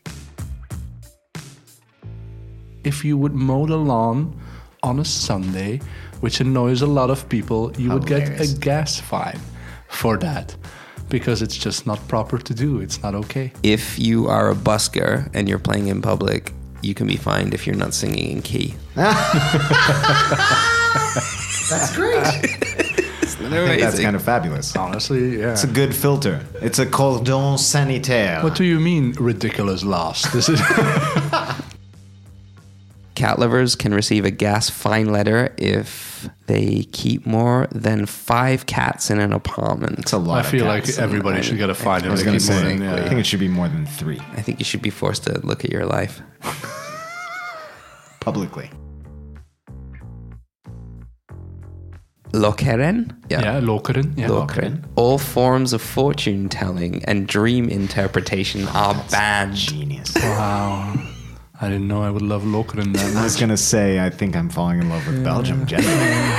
If you would mow the lawn on a Sunday, which annoys a lot of people, you would get a gas fine for that. Because it's just not proper to do. It's not okay. If you are a busker and you're playing in public, you can be fined if you're not singing in key. That's great. I think that's kind of fabulous. Honestly, yeah. It's a good filter. It's a cordon sanitaire. What do you mean, ridiculous loss? This is... Cat lovers can receive a gas fine letter if they keep more than 5 cats in an apartment. It's a lot. I feel like everybody should get a fine. I think it should be more than 3. I think you should be forced to look at your life. Publicly. Lokeren? Yeah, lokeren. Yeah. Lokeren. All forms of fortune telling and dream interpretation are banned. Genius. Wow. I didn't know I would love Lokeren that much. I was going to say, I think I'm falling in love with Belgium generally.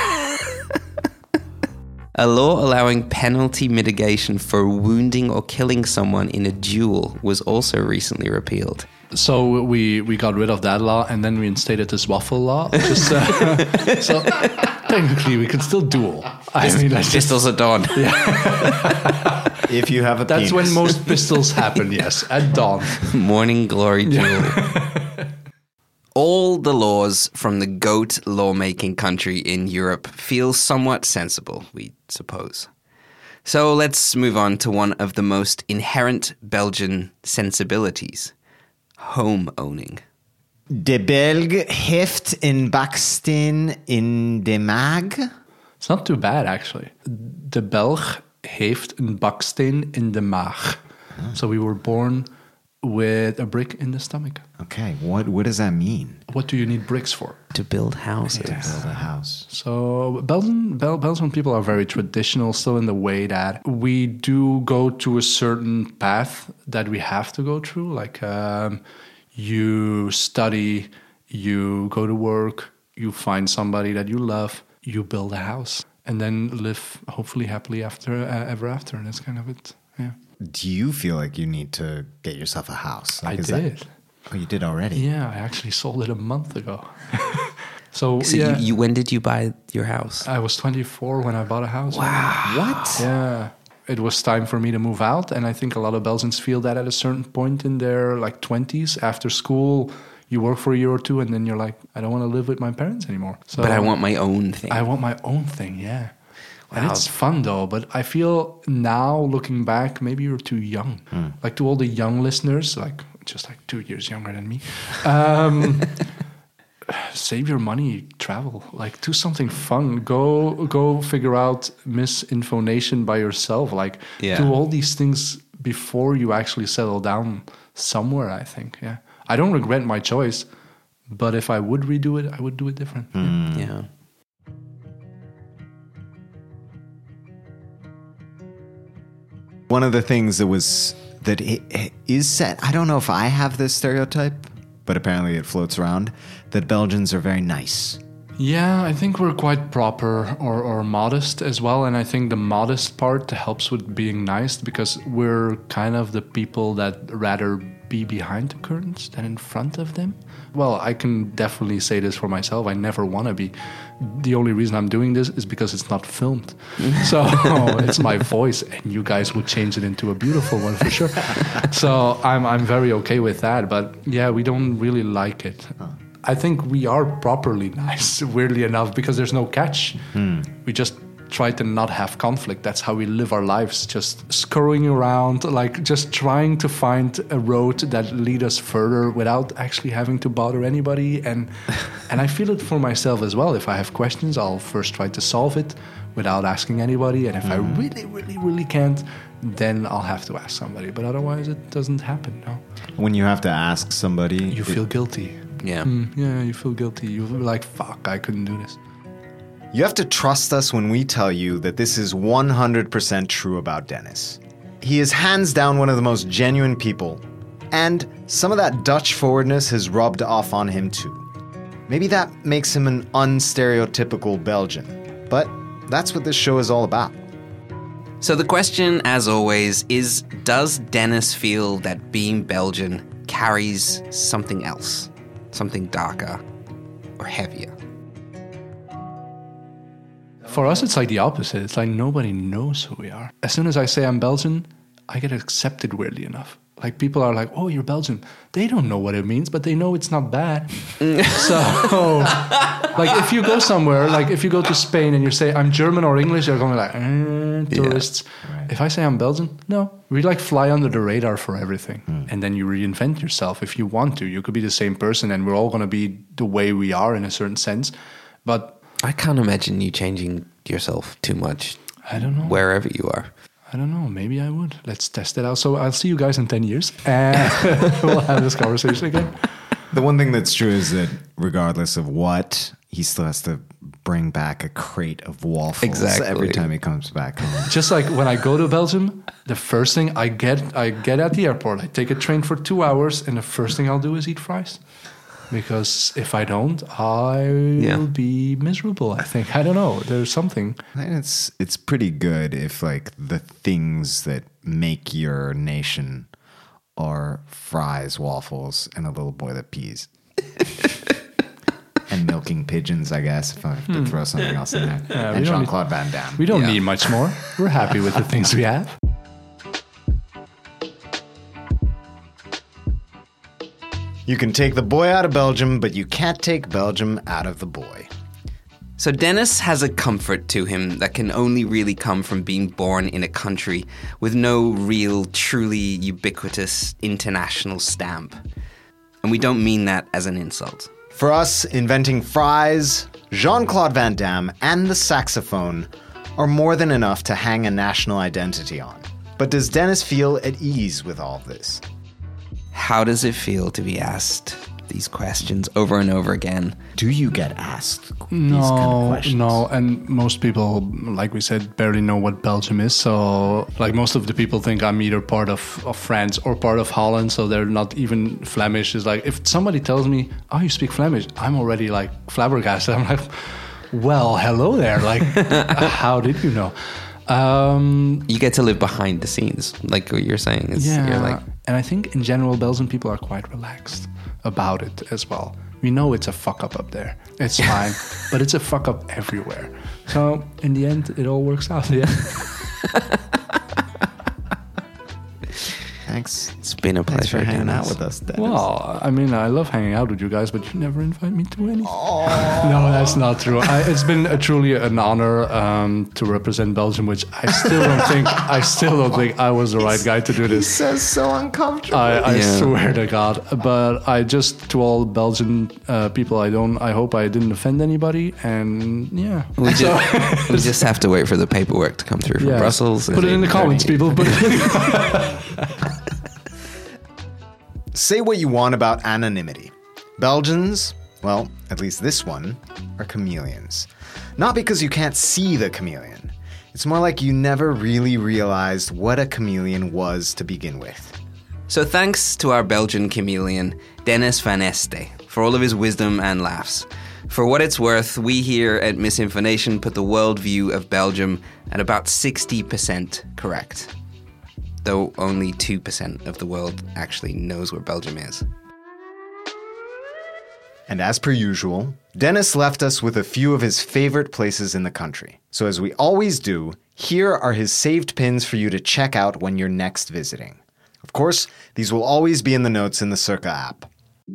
A law allowing penalty mitigation for wounding or killing someone in a duel was also recently repealed. So we got rid of that law and then we instated this waffle law. Just, so technically we can still duel. Pistols at dawn. Yeah. If you have a That's penis. when most pistols happen, yes, at dawn. Morning glory duel. All the laws from the GOAT lawmaking country in Europe feel somewhat sensible, we suppose. So let's move on to one of the most inherent Belgian sensibilities, home owning. De Belg heeft een baksteen in de maag. It's not too bad, actually. De Belg heeft een baksteen in de maag. So we were born with a brick in the stomach. Okay, what does that mean? What do you need bricks for? To build houses. To build a house. So Belgian people are very traditional still in the way that we do go to a certain path that we have to go through. Like you study, you go to work, you find somebody that you love, you build a house, and then live hopefully happily ever after. And that's kind of it. Yeah. Do you feel like you need to get yourself a house? Like, I did. Oh, you did already? Yeah, I actually sold it a month ago. So yeah. When did you buy your house? I was 24 when I bought a house. Wow. What? Yeah. It was time for me to move out. And I think a lot of Belgians feel that at a certain point in their 20s. After school, you work for a year or two and then you're like, I don't want to live with my parents anymore. So but I want my own thing. I want my own thing, yeah. Wow. And it's fun though, but I feel now looking back, maybe you're too young. Like to all the young listeners, just 2 years younger than me, save your money, travel, do something fun. Go figure out Misinfo Nation by yourself. Do all these things before you actually settle down somewhere, I think. Yeah. I don't regret my choice, but if I would redo it, I would do it different. Yeah. One of the things that is said, I don't know if I have this stereotype, but apparently it floats around, that Belgians are very nice. Yeah, I think we're quite proper or modest as well. And I think the modest part helps with being nice because we're kind of the people that rather be behind the curtains than in front of them. Well, I can definitely say this for myself. I never want to be. The only reason I'm doing this is because it's not filmed. So it's my voice, and you guys would change it into a beautiful one for sure. So I'm very okay with that. But yeah, we don't really like it. I think we are properly nice, weirdly enough, because there's no catch. We just try to not have conflict. That's how we live our lives, just scurrying around, just trying to find a road that lead us further without actually having to bother anybody. And I feel it for myself as well. If I have questions, I'll first try to solve it without asking anybody. And if I really, really, really can't, then I'll have to ask somebody. But otherwise, it doesn't happen, no. When you have to ask somebody... You feel guilty. Yeah. Yeah, you feel guilty. You feel like, fuck, I couldn't do this. You have to trust us when we tell you that this is 100% true about Dennis. He is hands down one of the most genuine people, and some of that Dutch forwardness has rubbed off on him too. Maybe that makes him an unstereotypical Belgian, but that's what this show is all about. So the question, as always, is does Dennis feel that being Belgian carries something else, something darker or heavier? For us, it's the opposite. It's nobody knows who we are. As soon as I say I'm Belgian, I get accepted weirdly enough. People are like, oh, you're Belgian. They don't know what it means, but they know it's not bad. So, if you go somewhere, if you go to Spain and you say, I'm German or English, they're going tourists. Yeah. Right. If I say I'm Belgian, no. We fly under the radar for everything. And then you reinvent yourself if you want to. You could be the same person and we're all going to be the way we are in a certain sense. But I can't imagine you changing yourself too much. I don't know. Wherever you are. I don't know. Maybe I would. Let's test it out. So I'll see you guys in 10 years and we'll have this conversation again. The one thing that's true is that regardless of what, he still has to bring back a crate of waffles every time he comes back home. Just like when I go to Belgium, the first thing I get at the airport, I take a train for 2 hours and the first thing I'll do is eat fries. Because if I don't, I will be miserable, I think. I don't know. There's something. It's pretty good if the things that make your nation are fries, waffles, and a little boy that pees. And milking pigeons, I guess, if I have to throw something else in there. And Jean-Claude Van Damme. We don't need much more. We're happy with the things we have. You can take the boy out of Belgium, but you can't take Belgium out of the boy. So Dennis has a comfort to him that can only really come from being born in a country with no real, truly ubiquitous international stamp. And we don't mean that as an insult. For us, inventing fries, Jean-Claude Van Damme, and the saxophone are more than enough to hang a national identity on. But does Dennis feel at ease with all of this? How does it feel to be asked these questions over and over again? Do you get asked these kind of questions? No, and most people, like we said, barely know what Belgium is. So, like, most of the people think I'm either part of France or part of Holland, so they're not even Flemish. It's like, if somebody tells me, oh, you speak Flemish, I'm already, like, flabbergasted. I'm like, well, hello there. Like, how did you know? You get to live behind the scenes, like what you're saying. You're like, and I think in general, Belgian people are quite relaxed about it as well. We know it's a fuck up there. It's fine, but it's a fuck up everywhere. So in the end, it all works out. Yeah. Thanks. It's been a pleasure. Thanks for hanging out with us, Dennis. Well, I mean, I love hanging out with you guys, but you never invite me to anything. No, that's not true. It's been truly an honor to represent Belgium, which I still don't think I was the right guy to do this. He says so uncomfortable. I swear to God. But to all Belgian people, I hope I didn't offend anybody. And yeah. We just have to wait for the paperwork to come through from Brussels. Put it in the comments, people. Say what you want about anonymity. Belgians, well, at least this one, are chameleons. Not because you can't see the chameleon. It's more like you never really realized what a chameleon was to begin with. So thanks to our Belgian chameleon, Dennis Van Este, for all of his wisdom and laughs. For what it's worth, we here at Misinformation put the worldview of Belgium at about 60% correct. Though only 2% of the world actually knows where Belgium is. And as per usual, Dennis left us with a few of his favorite places in the country. So as we always do, here are his saved pins for you to check out when you're next visiting. Of course, these will always be in the notes in the Circa app.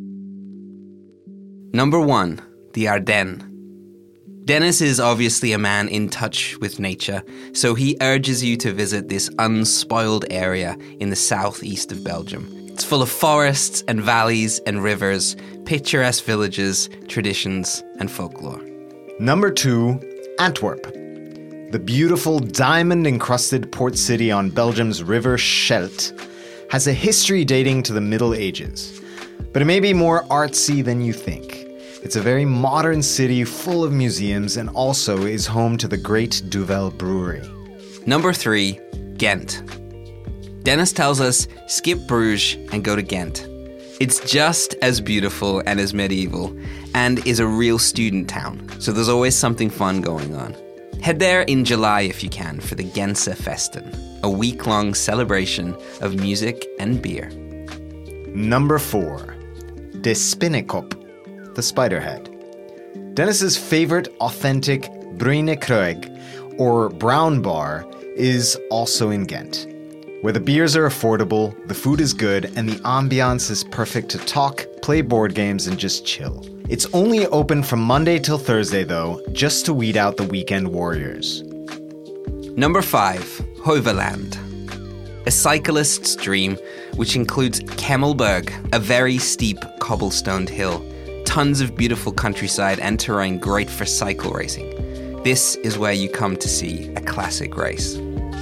Number 1, the Ardennes. Dennis is obviously a man in touch with nature, so he urges you to visit this unspoiled area in the southeast of Belgium. It's full of forests and valleys and rivers, picturesque villages, traditions, and folklore. Number 2, Antwerp. The beautiful diamond-encrusted port city on Belgium's River Scheldt has a history dating to the Middle Ages, but it may be more artsy than you think. It's a very modern city full of museums and also is home to the great Duvel Brewery. Number 3, Ghent. Dennis tells us, skip Bruges and go to Ghent. It's just as beautiful and as medieval, and is a real student town, so there's always something fun going on. Head there in July if you can for the Gentse Festen, a week-long celebration of music and beer. Number 4, De Spinnekop, the Spiderhead. Dennis's favorite authentic Bruine Kruig, or brown bar, is also in Ghent, where the beers are affordable, the food is good, and the ambiance is perfect to talk, play board games, and just chill. It's only open from Monday till Thursday, though, just to weed out the weekend warriors. Number 5, Heuvelland. A cyclist's dream, which includes Kemmelberg, a very steep cobblestoned hill, tons of beautiful countryside and terrain great for cycle racing. This is where you come to see a classic race.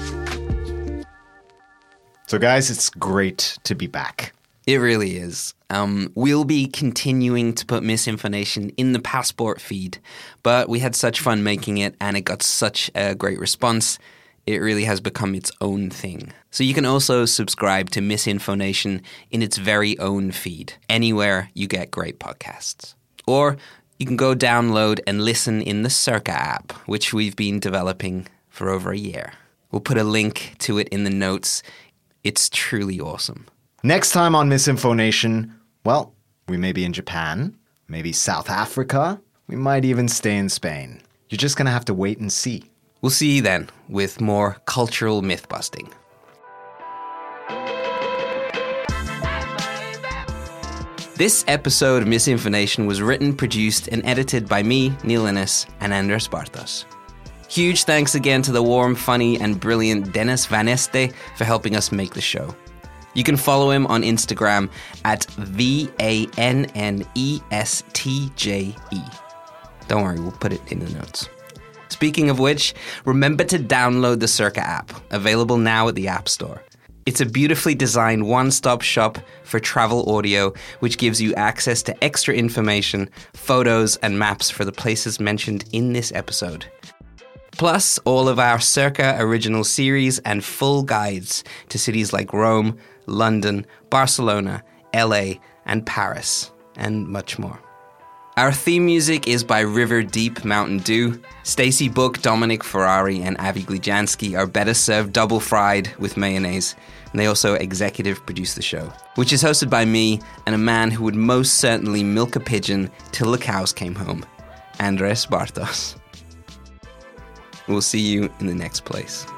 So guys, it's great to be back. It really is. We'll be continuing to put Misinformation in the Passport feed, but we had such fun making it and it got such a great response. It really has become its own thing. So you can also subscribe to Misinformation in its very own feed, anywhere you get great podcasts. Or you can go download and listen in the Circa app, which we've been developing for over a year. We'll put a link to it in the notes. It's truly awesome. Next time on Misinformation, well, we may be in Japan, maybe South Africa, we might even stay in Spain. You're just going to have to wait and see. We'll see you then with more cultural myth-busting. This episode of Misinformation was written, produced, and edited by me, Neil Innes, and Andres Bartos. Huge thanks again to the warm, funny, and brilliant Dennis Van Este for helping us make the show. You can follow him on Instagram at VANNESTJE. Don't worry, we'll put it in the notes. Speaking of which, remember to download the Circa app, available now at the App Store. It's a beautifully designed one-stop shop for travel audio, which gives you access to extra information, photos, and maps for the places mentioned in this episode. Plus, all of our Circa original series and full guides to cities like Rome, London, Barcelona, LA, and Paris, and much more. Our theme music is by River Deep Mountain Dew. Stacey Book, Dominic Ferrari, and Avi Glijansky are better served double fried with mayonnaise. And they also executive produce the show, which is hosted by me and a man who would most certainly milk a pigeon till the cows came home, Andres Bartos. We'll see you in the next place.